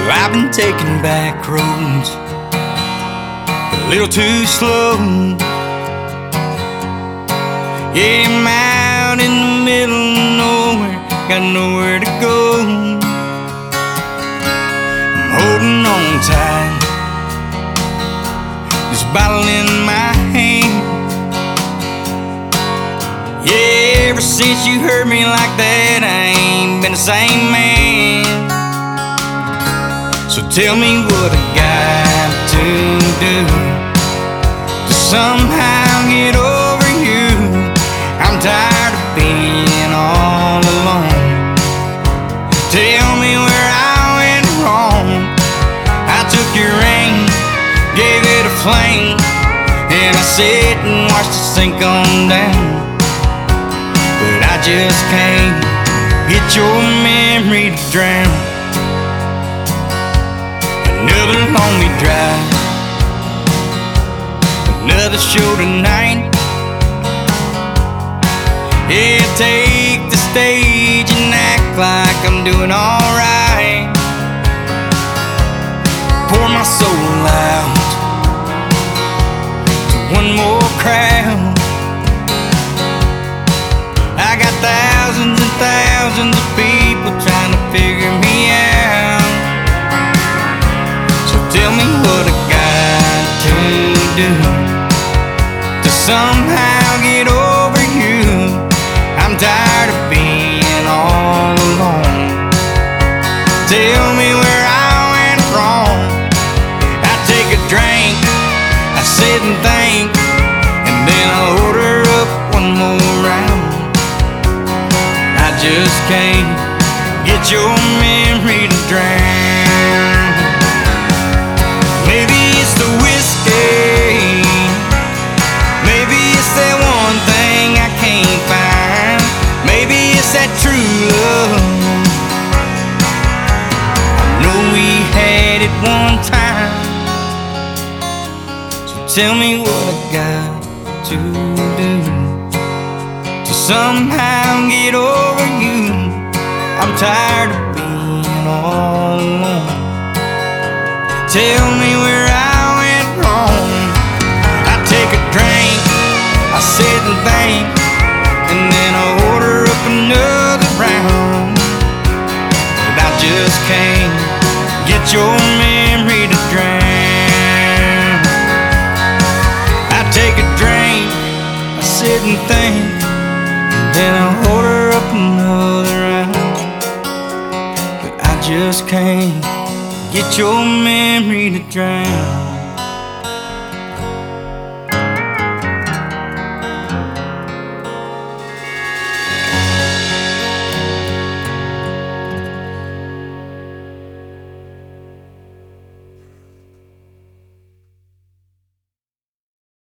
Well, I've been taking back roads a little too slow. Yeah, I'm out in the middle of nowhere, got nowhere to go. I'm holding on tight, this bottle in my hand. Yeah, ever since you hurt me like that, I ain't been the same man. So tell me what I got to do to somehow get over you. I'm tired of being all alone. Tell me where I went wrong. I took your ring, gave it a flame, and I sat and watched it sink on down. But I just can't get your memory to drown. Another lonely drive, another show tonight. Yeah, take the stage and act like I'm doing alright. Pour my soul out to one more crowd. I got thousands and thousands of people trying to figure me out. So tell me what I got to do to somehow get over you. I'm tired of being all alone. Tell me where I went wrong. I take a drink, I sit and think, and then I order up one more round. I just can't get your memory to drown. Maybe it's the whiskey, maybe it's that one thing I can't find. Maybe it's that true love. I know we had it one time. So tell me what I got to do to somehow get over you. I'm tired of being all alone. Tell me where I went wrong. I take a drink, I sit and think, and then I order up another round. But I just can't get your memory to drown. I take a drink, I sit and think, then I order up another round. But I just can't get your memory to drown.